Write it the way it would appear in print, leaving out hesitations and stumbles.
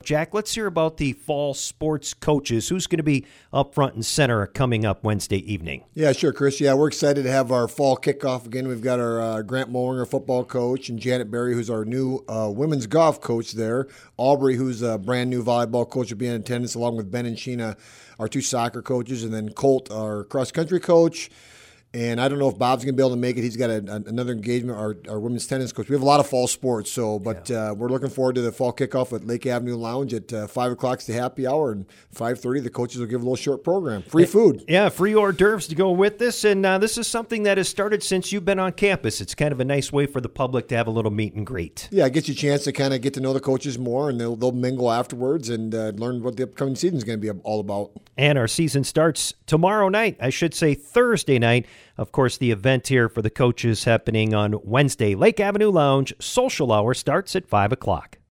Jack, let's hear about the fall sports coaches. Who's going to be up front and center coming up Wednesday evening? Yeah, sure, Chris. Yeah, we're excited to have our fall kickoff again. We've got our Grant Mollringer football coach and Janet Berry, who's our new women's golf coach there. Aubrey, who's a brand new volleyball coach, will be in attendance along with Ben and Sheena, our 2 soccer coaches, and then Colt, our cross-country coach. And I don't know if Bob's going to be able to make it. He's got another engagement, our women's tennis coach. We have a lot of fall sports, we're looking forward to the fall kickoff at Lake Avenue Lounge at 5 o'clock is the happy hour, and 5:30 the coaches will give a little short program. Free food. Yeah, free hors d'oeuvres to go with this, and this is something that has started since you've been on campus. It's kind of a nice way for the public to have a little meet and greet. Yeah, it gets you a chance to kind of get to know the coaches more, and they'll mingle afterwards and learn what the upcoming season is going to be all about. And our season starts tomorrow night, I should say Thursday night. Of course, the event here for the coaches happening on Wednesday. Lake Avenue Lounge, social hour starts at 5 o'clock.